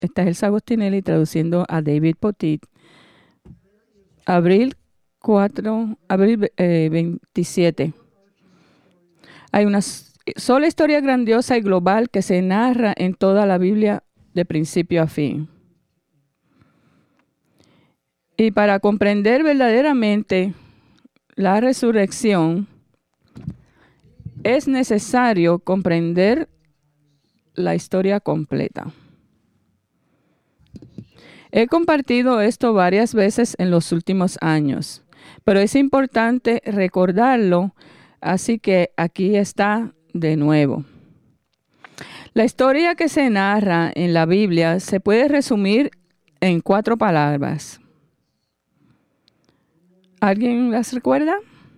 Esta es Elsa Agostinelli traduciendo a David Potit. Abril 27. Hay una sola historia grandiosa y global que se narra en toda la Biblia de principio a fin. Y para comprender verdaderamente la resurrección, es necesario comprender la historia completa. He compartido esto varias veces en los últimos años, pero es importante recordarlo, así que aquí está de nuevo. La historia que se narra en la Biblia se puede resumir en 4 palabras. ¿Alguien las recuerda?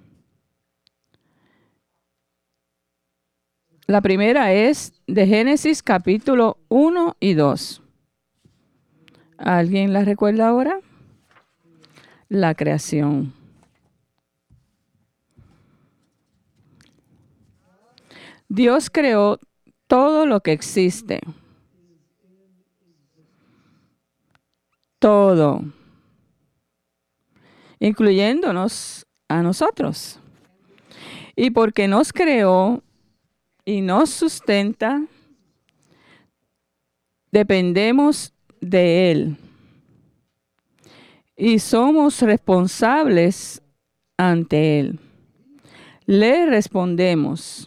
La primera es de Génesis capítulo 1 y 2. ¿Alguien la recuerda ahora? La creación. Dios creó todo lo que existe. Todo. Incluyéndonos a nosotros. Y porque nos creó y nos sustenta, dependemos de Él. Y somos responsables ante Él. Le respondemos.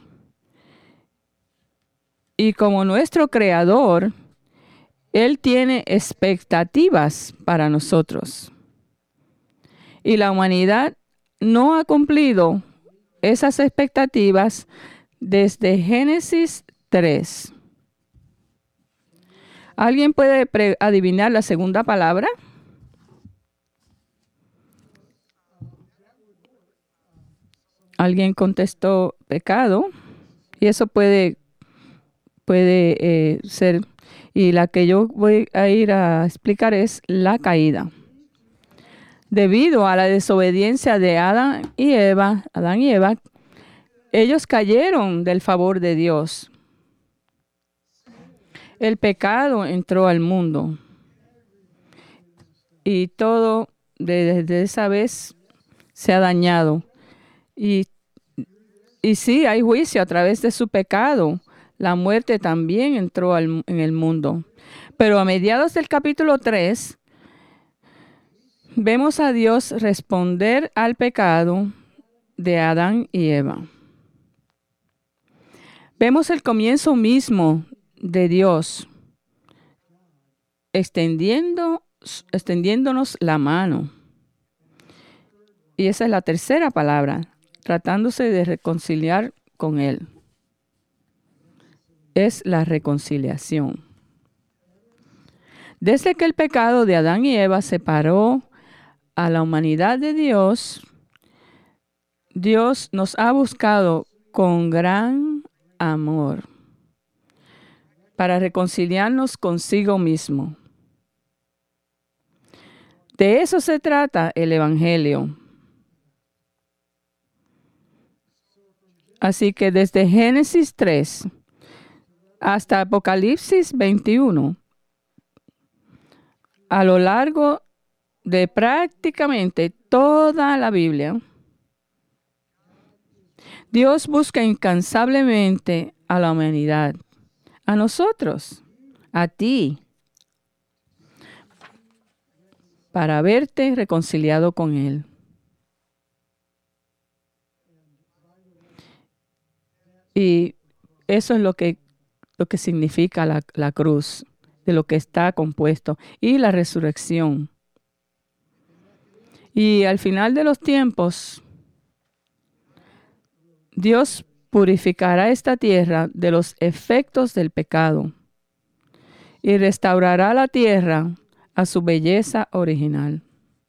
Y como nuestro Creador, Él tiene expectativas para nosotros. Y la humanidad no ha cumplido esas expectativas desde Génesis 3. ¿Alguien puede adivinar la segunda palabra? Alguien contestó pecado. Y eso puede ser. Y la que yo voy a ir a explicar es la caída. Debido a la desobediencia de Adán y Eva, ellos cayeron del favor de Dios. El pecado entró al mundo. Y todo desde esa vez se ha dañado. Y sí, hay juicio a través de su pecado. La muerte también entró en el mundo. Pero a mediados del capítulo 3, vemos a Dios responder al pecado de Adán y Eva. Vemos el comienzo mismo de Dios extendiéndonos la mano. Y esa es la tercera palabra, tratándose de reconciliar con Él. Es la reconciliación. Desde que el pecado de Adán y Eva separó a la humanidad de Dios, Dios nos ha buscado con gran amor para reconciliarnos consigo mismo. De eso se trata el Evangelio. Así que desde Génesis 3 hasta Apocalipsis 21, a lo largo de prácticamente toda la Biblia, Dios busca incansablemente a la humanidad, a nosotros, a ti, para verte reconciliado con Él. Y eso es lo que significa la cruz, de lo que está compuesto, y la resurrección. Y al final de los tiempos, Dios purificará esta tierra de los efectos del pecado y restaurará la tierra a su belleza original.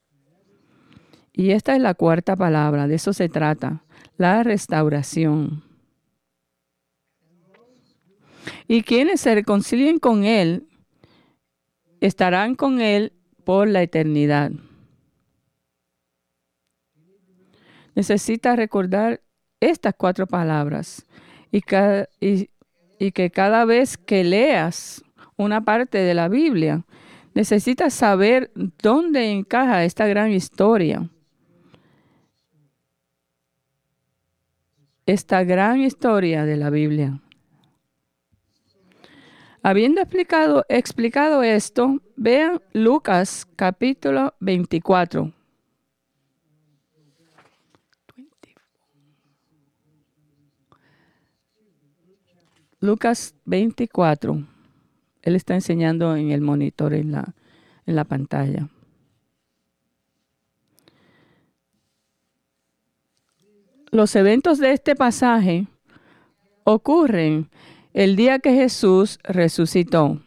Y esta es la cuarta palabra, de eso se trata, la restauración. Y quienes se reconcilien con Él, estarán con Él por la eternidad. Necesitas recordar estas 4 palabras y que cada vez que leas una parte de la Biblia, necesitas saber dónde encaja esta gran historia. Esta gran historia de la Biblia. Habiendo explicado esto, vean Lucas capítulo 24. Lucas 24. Él está enseñando en el monitor en la pantalla. Los eventos de este pasaje ocurren el día que Jesús resucitó.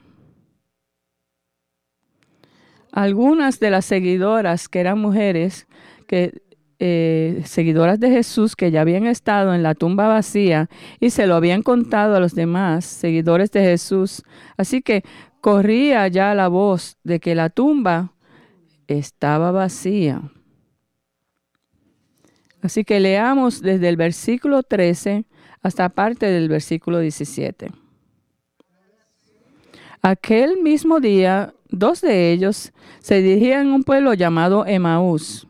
Algunas de las seguidoras que eran mujeres, seguidoras de Jesús que ya habían estado en la tumba vacía y se lo habían contado a los demás seguidores de Jesús. Así que corría ya la voz de que la tumba estaba vacía. Así que leamos desde el versículo 13 hasta parte del versículo 17. Aquel mismo día, 2 de ellos se dirigían a un pueblo llamado Emaús,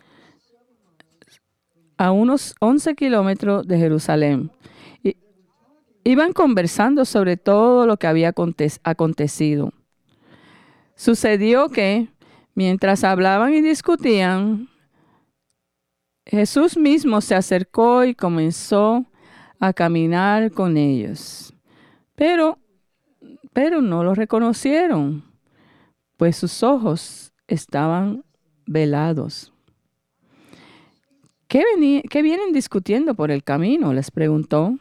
a unos 11 kilómetros de Jerusalén. Iban conversando sobre todo lo que había acontecido. Sucedió que, mientras hablaban y discutían, Jesús mismo se acercó y comenzó a caminar con ellos. Pero no lo reconocieron, pues sus ojos estaban velados. ¿Qué vienen discutiendo por el camino?, les preguntó.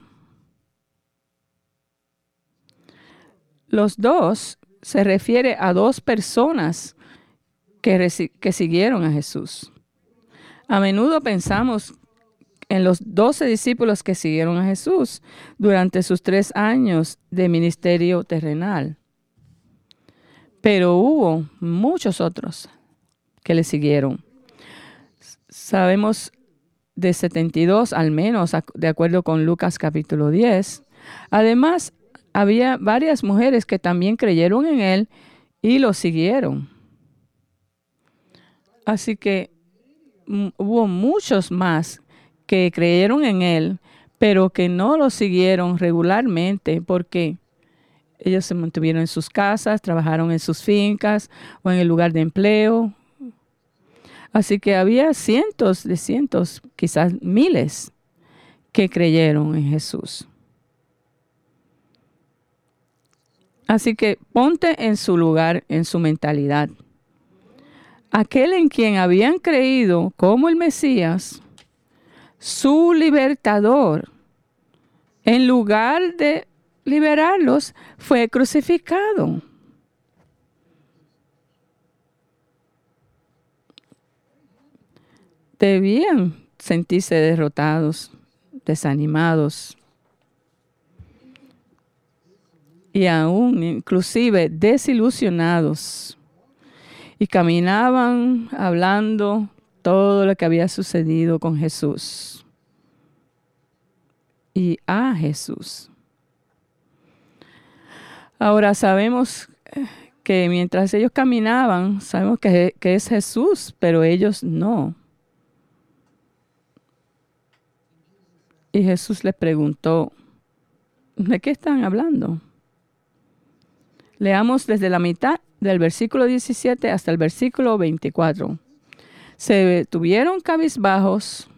Los 2 se refiere a 2 personas que siguieron a Jesús. A menudo pensamos en los 12 discípulos que siguieron a Jesús durante sus 3 años de ministerio terrenal. Pero hubo muchos otros que le siguieron. Sabemos de 72 al menos, de acuerdo con Lucas capítulo 10. Además, había varias mujeres que también creyeron en él y lo siguieron. Así que hubo muchos más que creyeron en él, pero que no lo siguieron regularmente porque ellos se mantuvieron en sus casas, trabajaron en sus fincas o en el lugar de empleo. Así que había cientos, quizás miles, que creyeron en Jesús. Así que ponte en su lugar, en su mentalidad. Aquel en quien habían creído como el Mesías, su libertador, en lugar de liberarlos, fue crucificado. Debían sentirse derrotados, desanimados y aún inclusive desilusionados. Y caminaban hablando todo lo que había sucedido con Jesús y a Jesús. Ahora sabemos que mientras ellos caminaban, sabemos que es Jesús, pero ellos no. Y Jesús les preguntó, ¿de qué están hablando? Leamos desde la mitad del versículo 17 hasta el versículo 24. Se tuvieron cabizbajos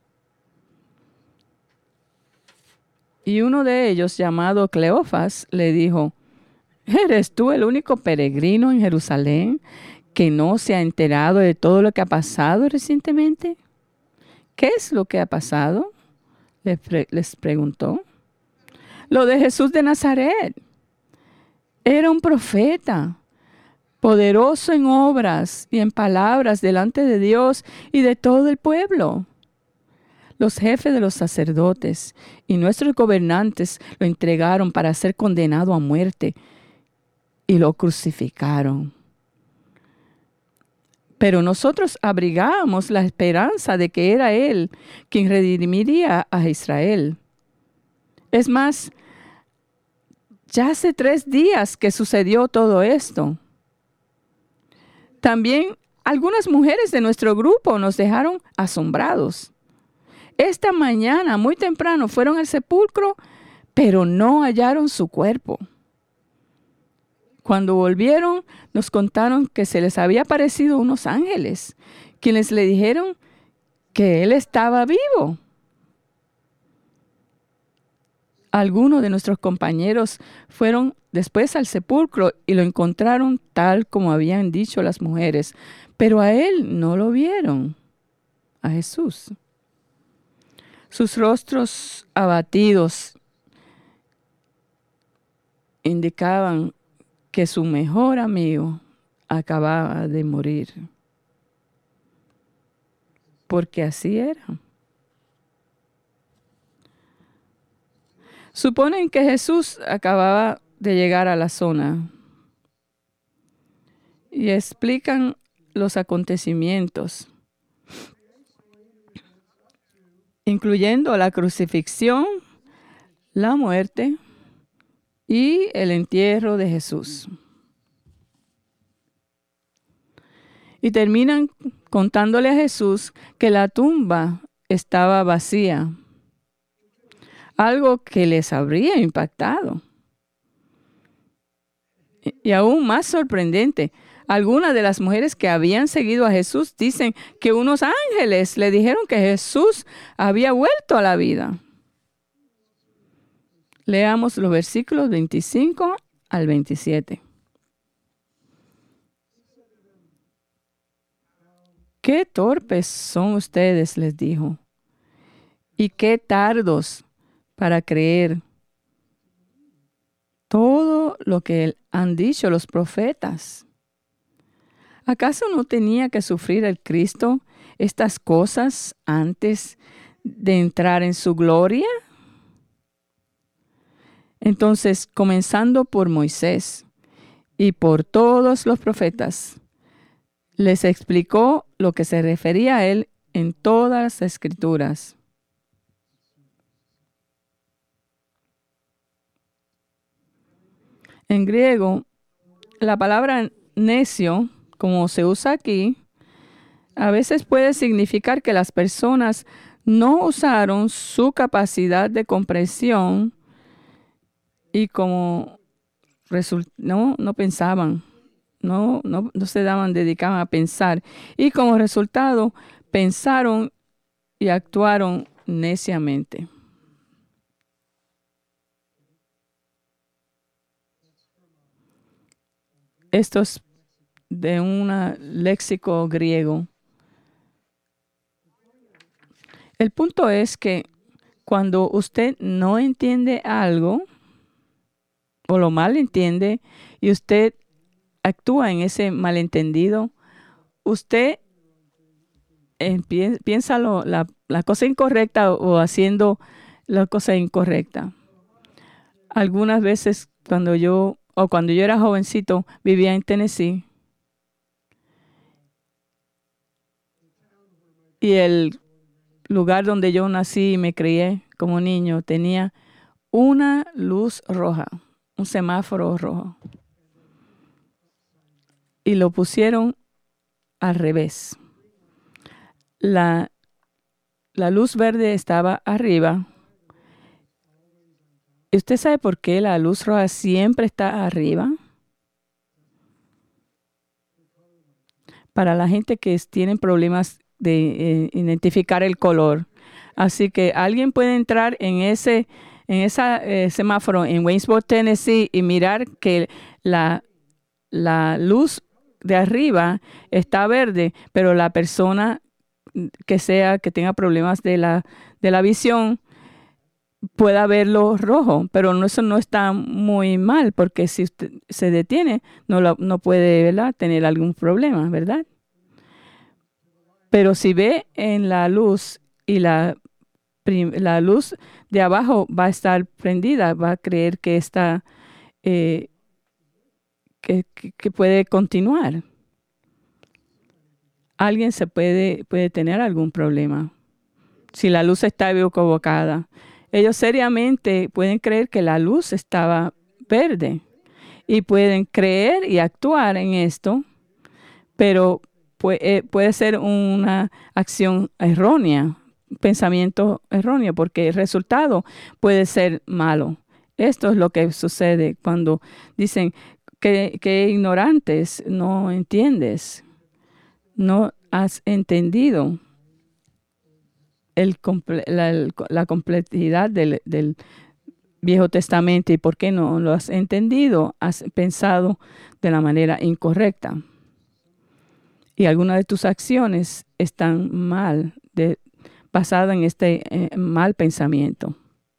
y uno de ellos, llamado Cleofas, le dijo, ¿eres tú el único peregrino en Jerusalén que no se ha enterado de todo lo que ha pasado recientemente? ¿Qué es lo que ha pasado?, les preguntó. Lo de Jesús de Nazaret. Era un profeta, poderoso en obras y en palabras delante de Dios y de todo el pueblo. Los jefes de los sacerdotes y nuestros gobernantes lo entregaron para ser condenado a muerte y lo crucificaron. Pero nosotros abrigábamos la esperanza de que era Él quien redimiría a Israel. Es más, Ya hace 3 días que sucedió todo esto. También algunas mujeres de nuestro grupo nos dejaron asombrados. Esta mañana, muy temprano, fueron al sepulcro, pero no hallaron su cuerpo. Cuando volvieron, nos contaron que se les había aparecido unos ángeles, quienes le dijeron que él estaba vivo. Algunos de nuestros compañeros fueron después al sepulcro y lo encontraron tal como habían dicho las mujeres, pero a él no lo vieron, a Jesús. Sus rostros abatidos indicaban que su mejor amigo acababa de morir. Porque así era. Suponen que Jesús acababa de llegar a la zona y explican los acontecimientos, incluyendo la crucifixión, la muerte y el entierro de Jesús. Y terminan contándole a Jesús que la tumba estaba vacía, algo que les habría impactado. Y aún más sorprendente, algunas de las mujeres que habían seguido a Jesús dicen que unos ángeles le dijeron que Jesús había vuelto a la vida. Leamos los versículos 25 al 27. ¡Qué torpes son ustedes!, les dijo, y qué tardos para creer todo lo que han dicho los profetas. ¿Acaso no tenía que sufrir el Cristo estas cosas antes de entrar en su gloria? Entonces, comenzando por Moisés y por todos los profetas, les explicó lo que se refería a él en todas las Escrituras. En griego, la palabra necio, como se usa aquí, a veces puede significar que las personas no usaron su capacidad de comprensión y como no pensaban, no se dedicaban a pensar. Y como resultado, pensaron y actuaron neciamente. Esto es de un léxico griego. El punto es que cuando usted no entiende algo o lo malentiende y usted actúa en ese malentendido, usted piensa la cosa incorrecta o haciendo la cosa incorrecta. Algunas veces cuando yo era jovencito, vivía en Tennessee. Y el lugar donde yo nací y me crié como niño tenía una luz roja, un semáforo rojo. Y lo pusieron al revés. La luz verde estaba arriba. ¿Y usted sabe por qué la luz roja siempre está arriba? Para la gente que tienen problemas de identificar el color. Así que alguien puede entrar en ese semáforo en Waynesboro, Tennessee, y mirar que la luz de arriba está verde, pero la persona que tenga problemas de la visión pueda verlo rojo, pero eso no está muy mal, porque si usted se detiene, no puede, ¿verdad?, tener algún problema, ¿verdad? Pero si ve en la luz y la luz de abajo va a estar prendida, va a creer que está que puede continuar. Alguien puede tener algún problema si la luz está equivocada. Ellos seriamente pueden creer que la luz estaba verde. Y pueden creer y actuar en esto, pero puede ser una acción errónea, pensamiento erróneo, porque el resultado puede ser malo. Esto es lo que sucede cuando dicen que ignorantes, no entiendes, no has entendido la complejidad del Viejo Testamento. ¿Y por qué no lo has entendido? Has pensado de la manera incorrecta. Y algunas de tus acciones están mal, basadas en este mal pensamiento.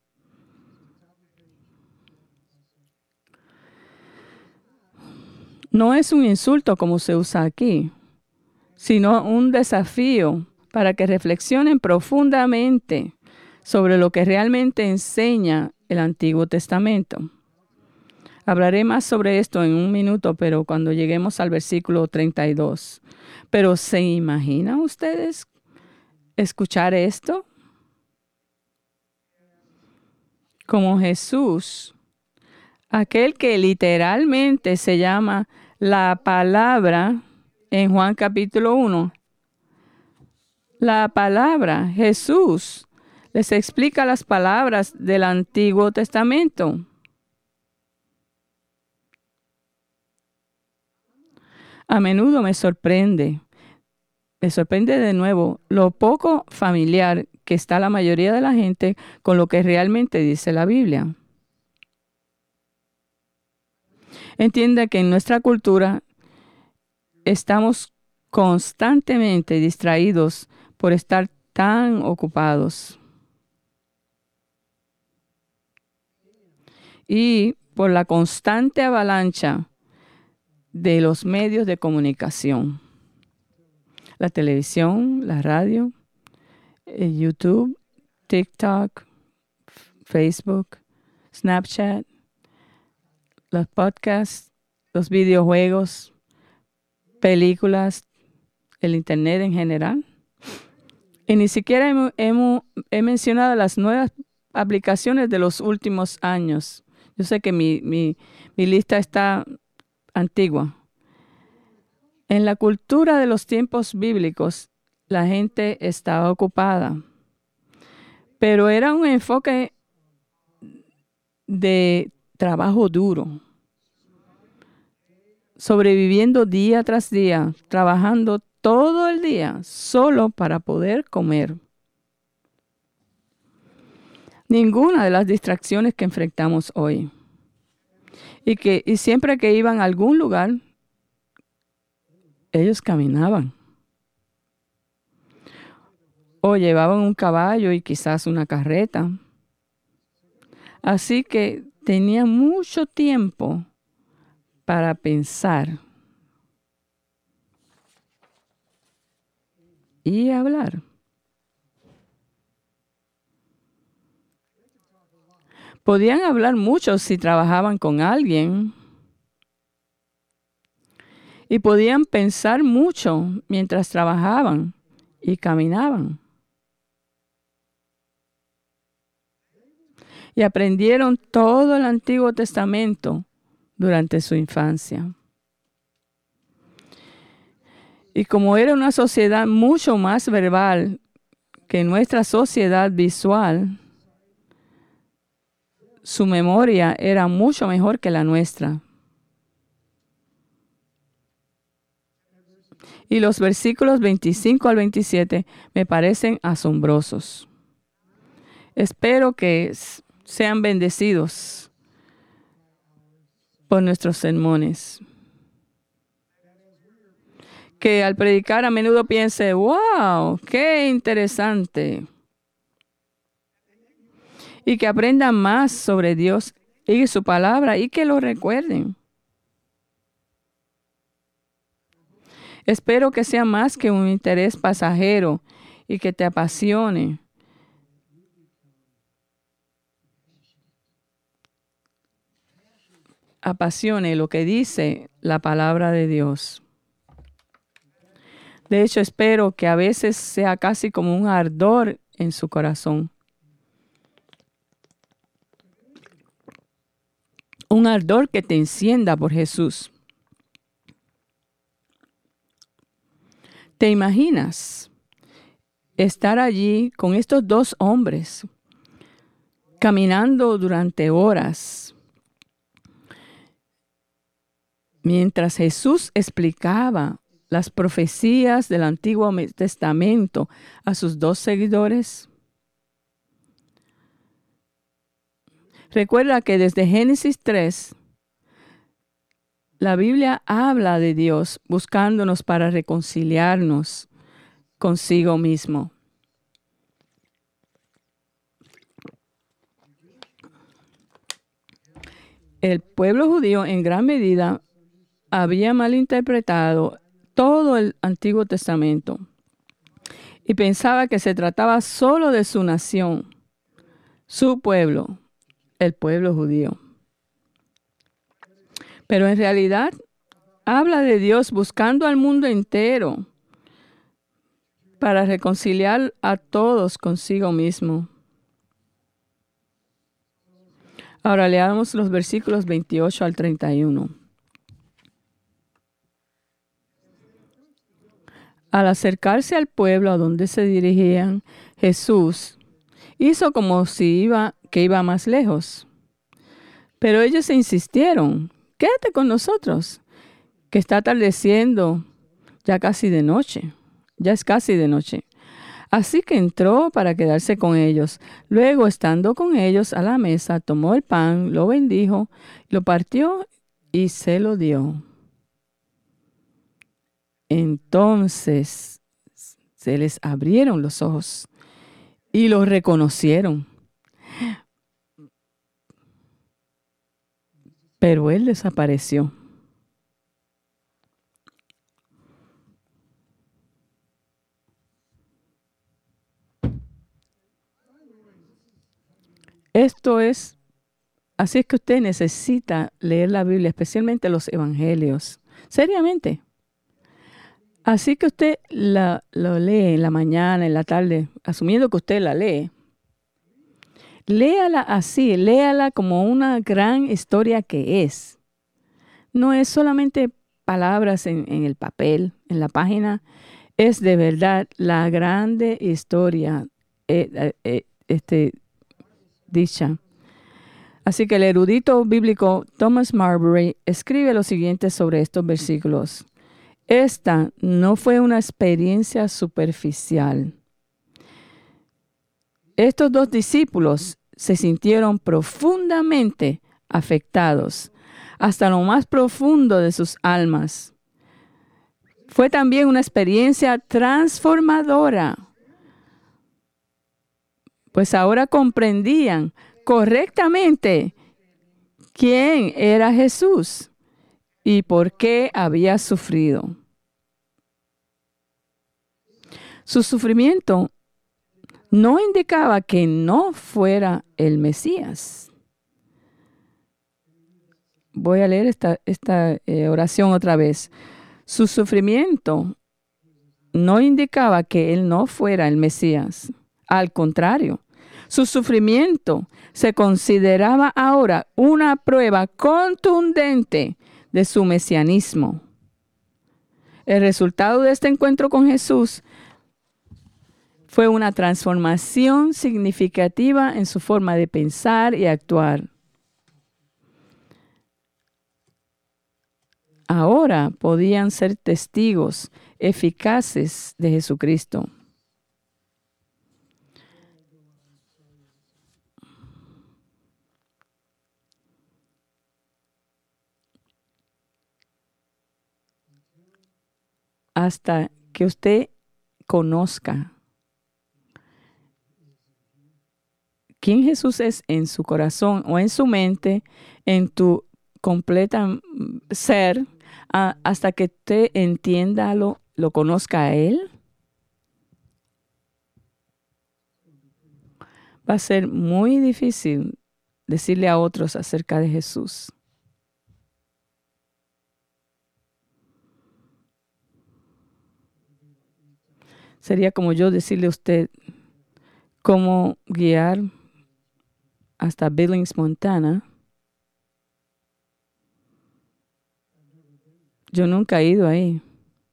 No es un insulto como se usa aquí, sino un desafío para que reflexionen profundamente sobre lo que realmente enseña el Antiguo Testamento. Hablaré más sobre esto en un minuto, pero cuando lleguemos al versículo 32. Pero ¿se imaginan ustedes escuchar esto? Como Jesús, aquel que literalmente se llama la palabra en Juan capítulo 1. La palabra, Jesús, les explica las palabras del Antiguo Testamento. A menudo me sorprende de nuevo lo poco familiar que está la mayoría de la gente con lo que realmente dice la Biblia. Entiende que en nuestra cultura estamos constantemente distraídos por estar tan ocupados y por la constante avalancha de los medios de comunicación. La televisión, la radio, YouTube, TikTok, Facebook, Snapchat, los podcasts, los videojuegos, películas, el Internet en general. Y ni siquiera he mencionado las nuevas aplicaciones de los últimos años. Yo sé que mi lista está antigua. En la cultura de los tiempos bíblicos, la gente estaba ocupada, pero era un enfoque de trabajo duro, sobreviviendo día tras día, trabajando todo el día solo para poder comer. Ninguna de las distracciones que enfrentamos hoy. Y siempre que iban a algún lugar, ellos caminaban. O llevaban un caballo y quizás una carreta. Así que tenían mucho tiempo para pensar y hablar. Podían hablar mucho si trabajaban con alguien. Y podían pensar mucho mientras trabajaban y caminaban. Y aprendieron todo el Antiguo Testamento durante su infancia. Y como era una sociedad mucho más verbal que nuestra sociedad visual, su memoria era mucho mejor que la nuestra. Y los versículos 25 al 27 me parecen asombrosos. Espero que sean bendecidos por nuestros sermones. Que al predicar a menudo piense, wow, qué interesante. Y que aprendan más sobre Dios y su palabra y que lo recuerden. Espero que sea más que un interés pasajero y que te apasione. Apasione lo que dice la palabra de Dios. De hecho, espero que a veces sea casi como un ardor en su corazón. un ardor que te encienda por Jesús. ¿Te imaginas estar allí con estos dos hombres, caminando durante horas, mientras Jesús explicaba las profecías del Antiguo Testamento a sus dos seguidores? Recuerda que desde Génesis 3, la Biblia habla de Dios buscándonos para reconciliarnos consigo mismo. El pueblo judío en gran medida había malinterpretado todo el Antiguo Testamento y pensaba que se trataba solo de su nación, su pueblo, el pueblo judío. Pero en realidad habla de Dios buscando al mundo entero para reconciliar a todos consigo mismo. Ahora leamos los versículos 28 al 31. Al acercarse al pueblo a donde se dirigían, Jesús hizo como si iba más lejos. Pero ellos insistieron: quédate con nosotros, que está atardeciendo, ya es casi de noche. Así que entró para quedarse con ellos. Luego, estando con ellos a la mesa, tomó el pan, lo bendijo, lo partió y se lo dio. Entonces se les abrieron los ojos y lo reconocieron. Pero él desapareció. Así es que usted necesita leer la Biblia, especialmente los evangelios, seriamente. Así que usted lo lee en la mañana, en la tarde, asumiendo que usted la lee. Léala así, léala como una gran historia que es. No es solamente palabras en el papel, en la página. Es de verdad la grande historia dicha. Así que el erudito bíblico Thomas Marbury escribe lo siguiente sobre estos versículos. Esta no fue una experiencia superficial. Estos dos discípulos se sintieron profundamente afectados hasta lo más profundo de sus almas. Fue también una experiencia transformadora, pues ahora comprendían correctamente quién era Jesús y por qué había sufrido. Su sufrimiento no indicaba que no fuera el Mesías. Voy a leer esta oración otra vez. Su sufrimiento no indicaba que él no fuera el Mesías. Al contrario, su sufrimiento se consideraba ahora una prueba contundente de su mesianismo. El resultado de este encuentro con Jesús fue una transformación significativa en su forma de pensar y actuar. Ahora podían ser testigos eficaces de Jesucristo. Hasta que usted conozca quién Jesús es en su corazón o en su mente, en tu completa ser, hasta que usted entienda, lo conozca a Él, va a ser muy difícil decirle a otros acerca de Jesús. Sería como yo decirle a usted cómo guiar hasta Billings, Montana, Yo nunca he ido ahí.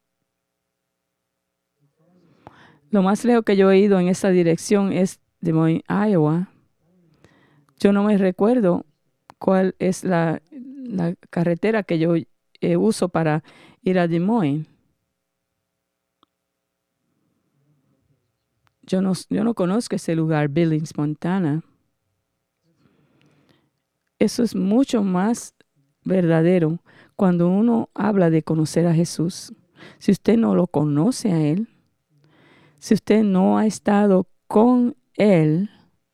Lo más lejos que yo he ido en esa dirección es Des Moines, Iowa. Yo no me recuerdo cuál es la carretera que yo uso para ir a Des Moines. Yo no conozco ese lugar, Billings, Montana. Eso es mucho más verdadero cuando uno habla de conocer a Jesús. Si usted no lo conoce a Él, si usted no ha estado con Él,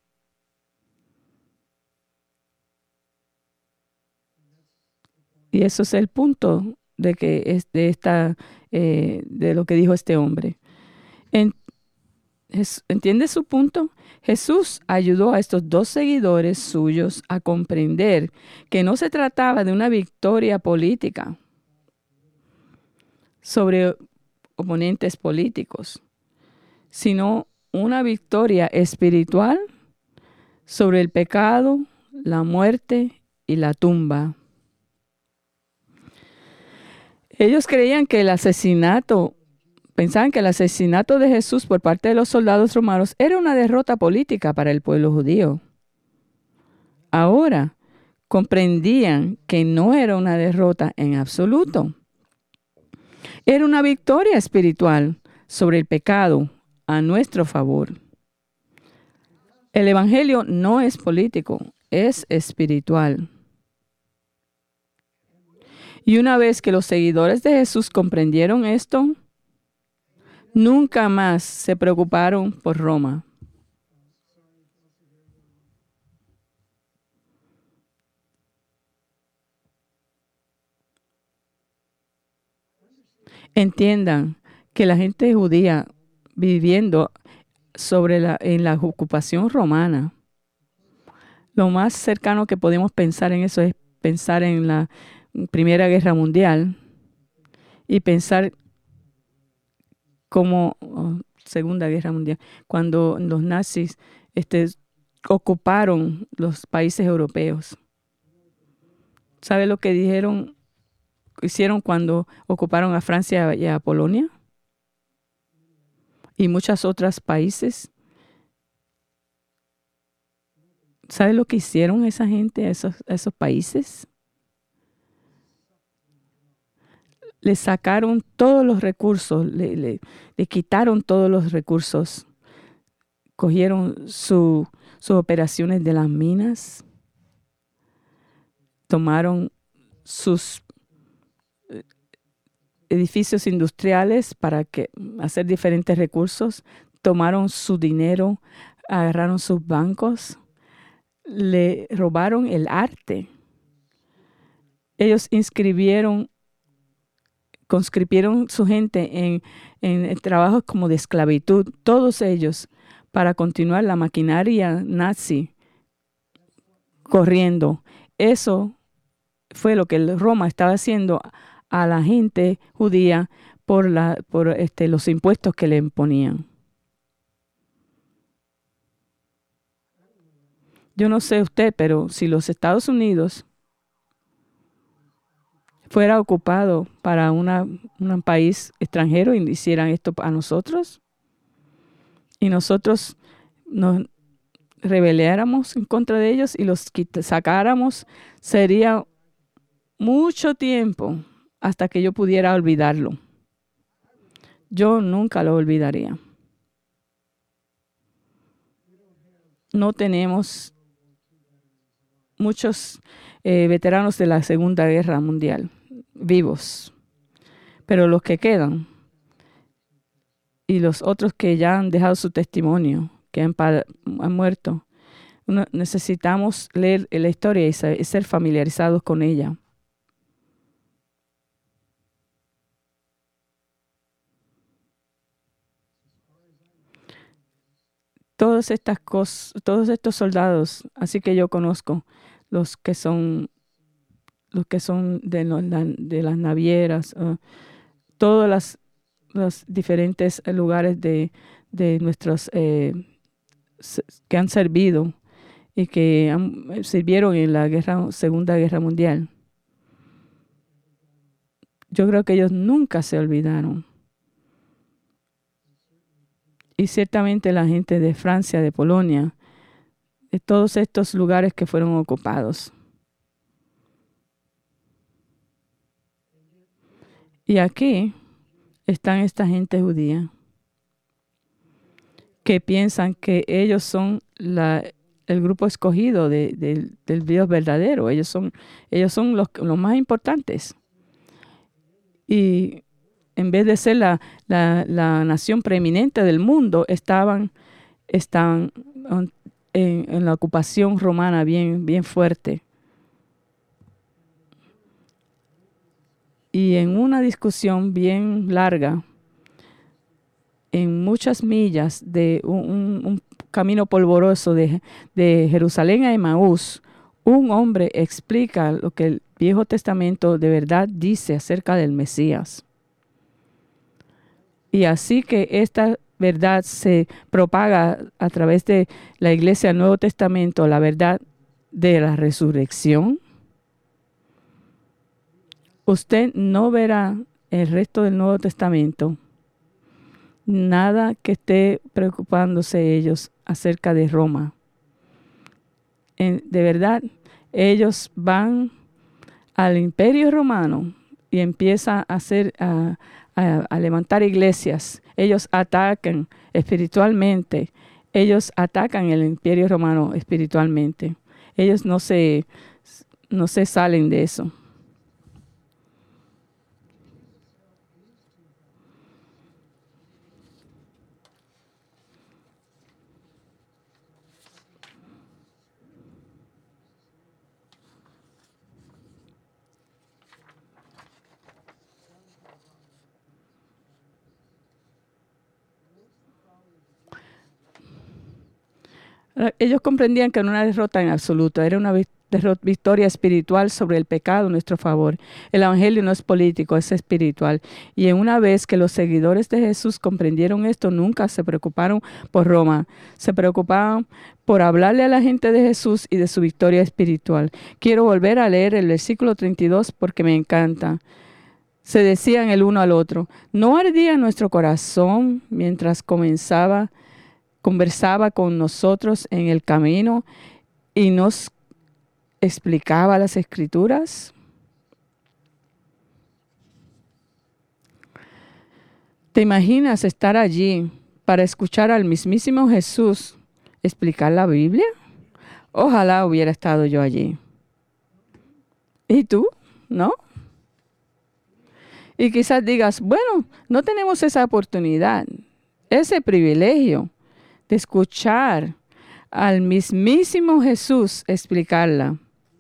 y eso es el punto de que de lo que dijo este hombre. En- ¿Entiende su punto? Jesús ayudó a estos dos seguidores suyos a comprender que no se trataba de una victoria política sobre oponentes políticos, sino una victoria espiritual sobre el pecado, la muerte y la tumba. Ellos creían que pensaban que el asesinato de Jesús por parte de los soldados romanos era una derrota política para el pueblo judío. Ahora comprendían que no era una derrota en absoluto. Era una victoria espiritual sobre el pecado a nuestro favor. El evangelio no es político, es espiritual. Y una vez que los seguidores de Jesús comprendieron esto, nunca más se preocuparon por Roma. Entiendan que la gente judía viviendo en la ocupación romana, lo más cercano que podemos pensar en eso es pensar en la Primera Guerra Mundial y pensar como Segunda Guerra Mundial, cuando los nazis ocuparon los países europeos. ¿Sabe lo que hicieron cuando ocuparon a Francia y a Polonia? Y muchos otros países. ¿Sabe lo que hicieron esa gente a esos países? Le sacaron todos los recursos, le quitaron todos los recursos. Cogieron sus operaciones de las minas, tomaron sus edificios industriales para hacer diferentes recursos, tomaron su dinero, agarraron sus bancos, le robaron el arte. Ellos conscribieron su gente en trabajos como de esclavitud, todos ellos, para continuar la maquinaria nazi corriendo. Eso fue lo que Roma estaba haciendo a la gente judía por los impuestos que le imponían. Yo no sé usted, pero si los Estados Unidos fuera ocupado para un país extranjero y hicieran esto a nosotros, y nosotros nos rebeláramos en contra de ellos y los sacáramos, sería mucho tiempo hasta que yo pudiera olvidarlo. Yo nunca lo olvidaría. No tenemos muchos veteranos de la Segunda Guerra Mundial vivos, pero los que quedan y los otros que ya han dejado su testimonio, que han muerto, necesitamos leer la historia y ser familiarizados con ella. Todas estas cosas, todos estos soldados, así que yo conozco los que son de las navieras, todos los diferentes lugares de nuestros que han servido y que sirvieron en la Segunda Guerra Mundial. yo creo que ellos nunca se olvidaron. Y ciertamente la gente de Francia, de Polonia, de todos estos lugares que fueron ocupados. Y aquí están esta gente judía que piensan que ellos son el grupo escogido del Dios verdadero. Ellos son los más importantes. Y en vez de ser la nación preeminente del mundo, están en la ocupación romana bien fuerte. Y en una discusión bien larga, en muchas millas de un camino polvoroso de Jerusalén a Emaús, un hombre explica lo que el Viejo Testamento de verdad dice acerca del Mesías. Y así que esta verdad se propaga a través de la Iglesia del Nuevo Testamento, la verdad de la resurrección. Usted no verá el resto del Nuevo Testamento nada que esté preocupándose ellos acerca de Roma. De verdad, ellos van al Imperio Romano y empiezan a levantar iglesias. Ellos atacan espiritualmente. Ellos atacan el Imperio Romano espiritualmente. Ellos no se salen de eso. Ellos comprendían que no era una derrota en absoluto, era una victoria espiritual sobre el pecado en nuestro favor. El evangelio no es político, es espiritual. Y en una vez que los seguidores de Jesús comprendieron esto, nunca se preocuparon por Roma. Se preocupaban por hablarle a la gente de Jesús y de su victoria espiritual. Quiero volver a leer el versículo 32 porque me encanta. Se decían el uno al otro, ¿no ardía nuestro corazón mientras conversaba con nosotros en el camino y nos explicaba las Escrituras? ¿Te imaginas estar allí para escuchar al mismísimo Jesús explicar la Biblia? Ojalá hubiera estado yo allí. ¿Y tú? ¿No? Y quizás digas, bueno, no tenemos esa oportunidad, ese privilegio de escuchar al mismísimo Jesús explicarla.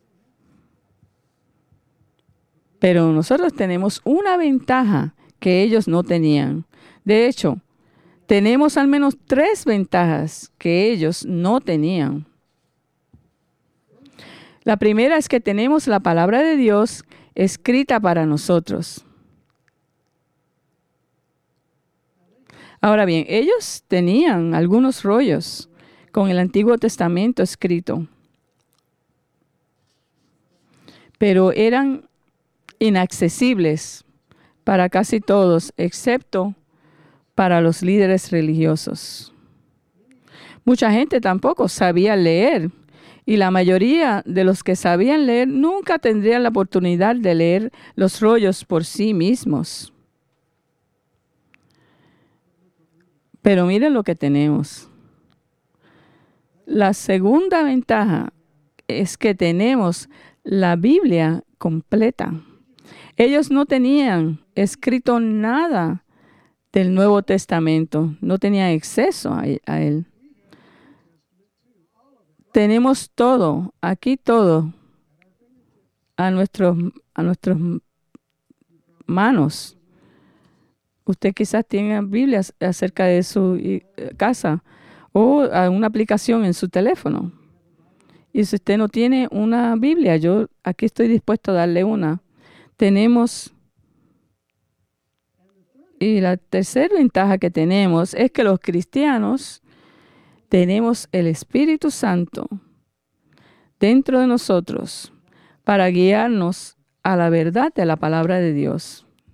Pero nosotros tenemos una ventaja que ellos no tenían. De hecho, tenemos al menos 3 ventajas que ellos no tenían. La primera es que tenemos la palabra de Dios escrita para nosotros. Ahora bien, ellos tenían algunos rollos con el Antiguo Testamento escrito, pero eran inaccesibles para casi todos, excepto para los líderes religiosos. Mucha gente tampoco sabía leer, y la mayoría de los que sabían leer nunca tendrían la oportunidad de leer los rollos por sí mismos. Pero miren lo que tenemos. La segunda ventaja es que tenemos la Biblia completa. Ellos no tenían escrito nada del Nuevo Testamento, no tenían acceso a él. Tenemos todo, aquí todo, a nuestras manos. Usted quizás tenga Biblias acerca de su casa o una aplicación en su teléfono. Y si usted no tiene una Biblia, yo aquí estoy dispuesto a darle una. Tenemos, y la tercera ventaja que tenemos es que los cristianos tenemos el Espíritu Santo dentro de nosotros para guiarnos a la verdad de la palabra de Dios.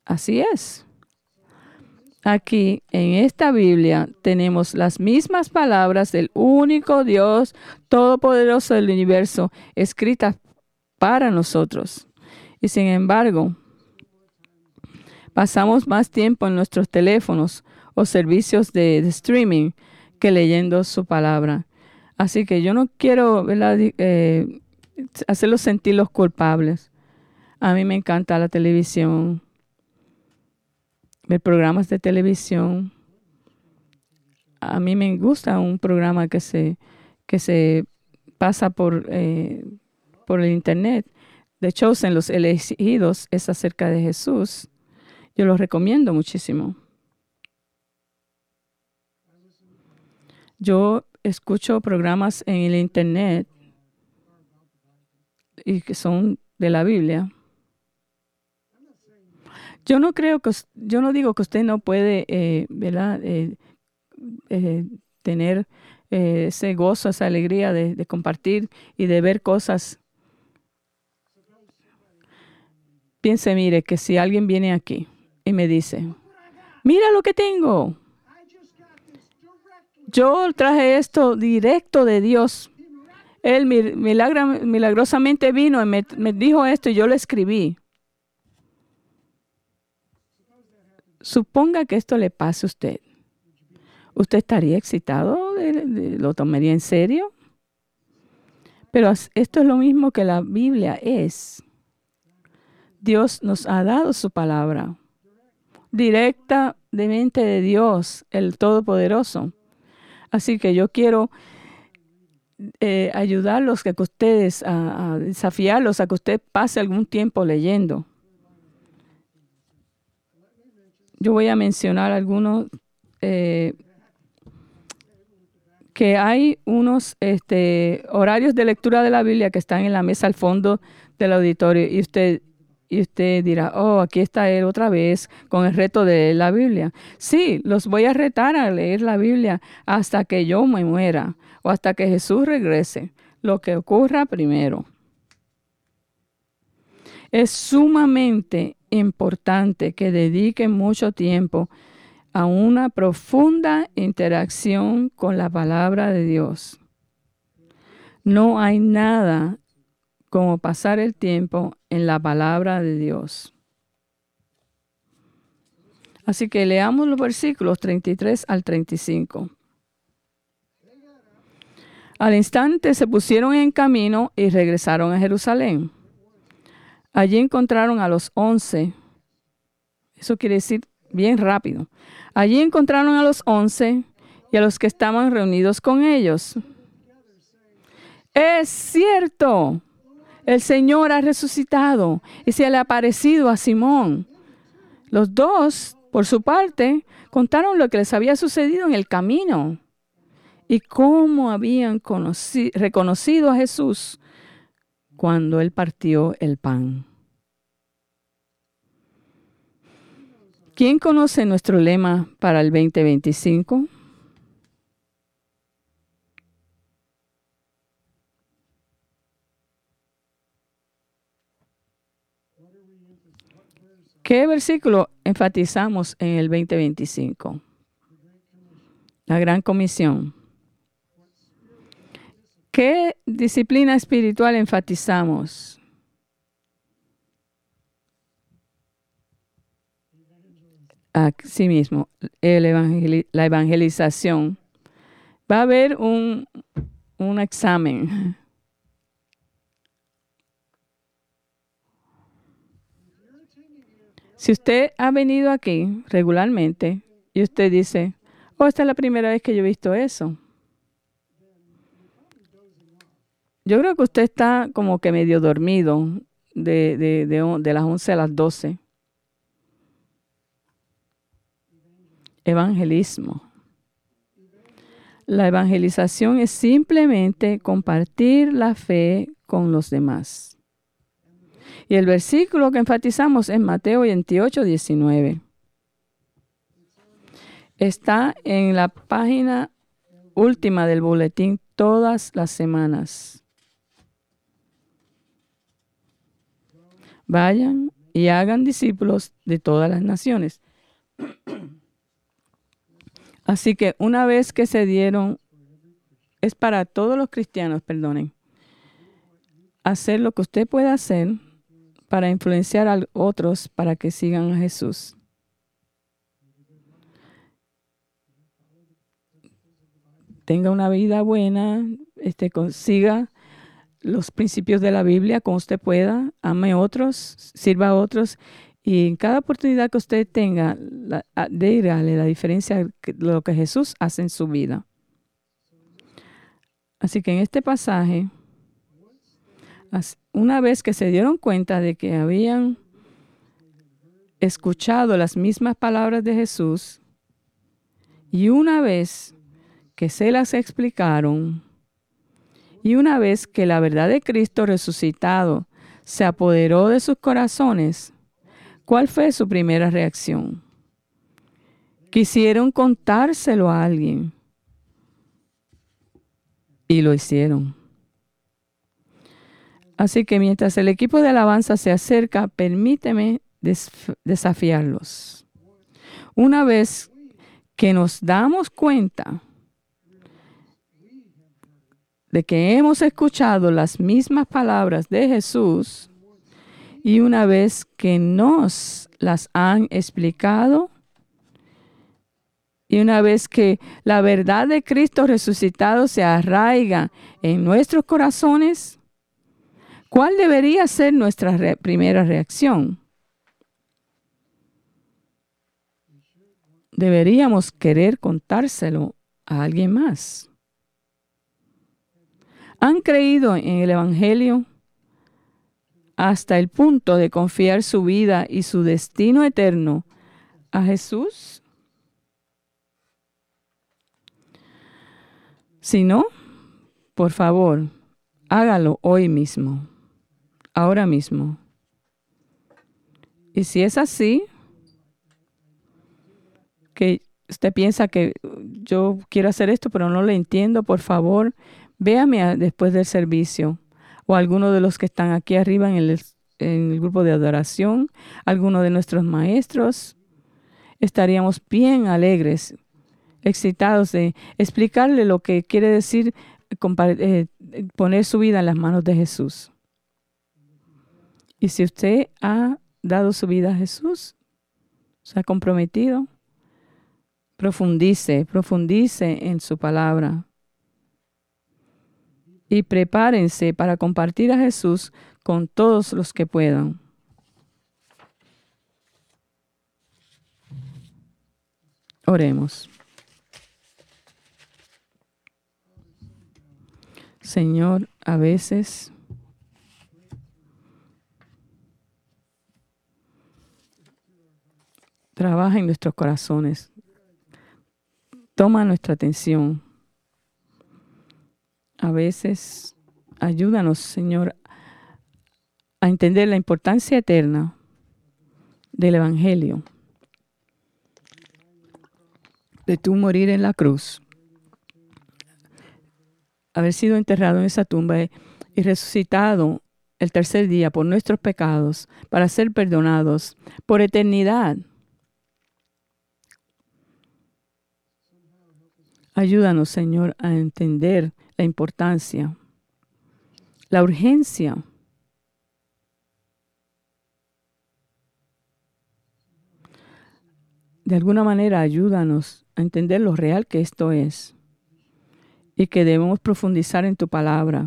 Así es. Aquí en esta Biblia tenemos las mismas palabras del único Dios todopoderoso del universo escritas para nosotros. Y sin embargo, pasamos más tiempo en nuestros teléfonos o servicios de streaming que leyendo su palabra. Así que yo no quiero, ¿verdad?, hacerlos sentir los culpables. A mí me encanta la televisión, ver programas de televisión. A mí me gusta un programa que se pasa por el internet. The Chosen, Los Elegidos, es acerca de Jesús. Yo los recomiendo muchísimo. Yo escucho programas en el internet y que son de la Biblia. Yo no digo que usted no puede, ¿verdad?, tener ese gozo, esa alegría de compartir y de ver cosas. Piense, mire, que si alguien viene aquí y me dice, mira lo que tengo. Yo traje esto directo de Dios. Él milagrosamente vino y me dijo esto y yo lo escribí. Suponga que esto le pase a usted. ¿Usted estaría excitado? ¿Lo tomaría en serio? Pero esto es lo mismo que la Biblia es. Dios nos ha dado su palabra directamente de Dios, el Todopoderoso. Así que yo quiero ayudarlos, que ustedes, a desafiarlos a que usted pase algún tiempo leyendo. Yo voy a mencionar algunos, que hay unos horarios de lectura de la Biblia que están en la mesa al fondo del auditorio y usted dirá, oh, aquí está él otra vez con el reto de leer la Biblia. Sí, los voy a retar a leer la Biblia hasta que yo me muera o hasta que Jesús regrese, lo que ocurra primero. Es sumamente importante que dediquen mucho tiempo a una profunda interacción con la palabra de Dios. No hay nada como pasar el tiempo en la palabra de Dios. Así que leamos los versículos 33 al 35. Al instante se pusieron en camino y regresaron a Jerusalén. Allí encontraron a los 11. Eso quiere decir bien rápido. Allí encontraron a los 11 y a los que estaban reunidos con ellos. Es cierto, el Señor ha resucitado y se le ha aparecido a Simón. Los dos, por su parte, contaron lo que les había sucedido en el camino y cómo habían reconocido a Jesús cuando Él partió el pan. ¿Quién conoce nuestro lema para el 2025? ¿Qué versículo enfatizamos en el 2025? La Gran Comisión. ¿Qué disciplina espiritual enfatizamos? Así mismo, la evangelización. Va a haber un examen. Si usted ha venido aquí regularmente y usted dice, oh, esta es la primera vez que yo he visto eso. Yo creo que usted está como que medio dormido de las 11 a las 12. Evangelismo. La evangelización es simplemente compartir la fe con los demás. Y el versículo que enfatizamos es Mateo 28, 19. Está en la página última del boletín todas las semanas. Vayan y hagan discípulos de todas las naciones. Así que una vez que se dieron, es para todos los cristianos, perdonen, hacer lo que usted pueda hacer para influenciar a otros para que sigan a Jesús. Tenga una vida buena, consiga los principios de la Biblia como usted pueda, ame a otros, sirva a otros, y en cada oportunidad que usted tenga, dígale la diferencia de lo que Jesús hace en su vida. Así que en este pasaje, una vez que se dieron cuenta de que habían escuchado las mismas palabras de Jesús, y una vez que se las explicaron, y una vez que la verdad de Cristo resucitado se apoderó de sus corazones, ¿cuál fue su primera reacción? Quisieron contárselo a alguien. Y lo hicieron. Así que mientras el equipo de alabanza se acerca, permíteme desafiarlos. Una vez que nos damos cuenta de que hemos escuchado las mismas palabras de Jesús y una vez que nos las han explicado y una vez que la verdad de Cristo resucitado se arraiga en nuestros corazones, ¿cuál debería ser nuestra primera reacción? Deberíamos querer contárselo a alguien más. ¿Han creído en el Evangelio hasta el punto de confiar su vida y su destino eterno a Jesús? Si no, por favor, hágalo hoy mismo, ahora mismo. Y si es así, que usted piensa que yo quiero hacer esto, pero no lo entiendo, por favor, véame después del servicio o alguno de los que están aquí arriba en el grupo de adoración, alguno de nuestros maestros. Estaríamos bien alegres, excitados de explicarle lo que quiere decir poner su vida en las manos de Jesús. Y si usted ha dado su vida a Jesús, se ha comprometido, profundice en su palabra. Y prepárense para compartir a Jesús con todos los que puedan. Oremos. Señor, a veces trabaja en nuestros corazones. Toma nuestra atención. A veces ayúdanos, Señor, a entender la importancia eterna del Evangelio, de tú morir en la cruz, haber sido enterrado en esa tumba y resucitado el tercer día por nuestros pecados, para ser perdonados por eternidad. Ayúdanos, Señor, a entender la importancia, la urgencia de alguna manera. Ayúdanos a entender lo real que esto es y que debemos profundizar en tu palabra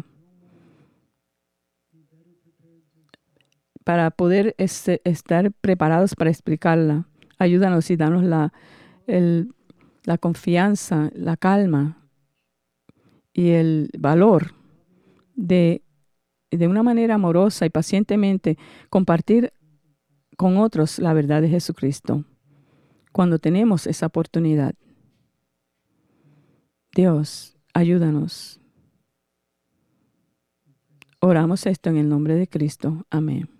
para poder estar preparados para explicarla. Ayúdanos y danos la confianza, la calma y el valor de una manera amorosa y pacientemente compartir con otros la verdad de Jesucristo cuando tenemos esa oportunidad. Dios, ayúdanos. Oramos esto en el nombre de Cristo. Amén.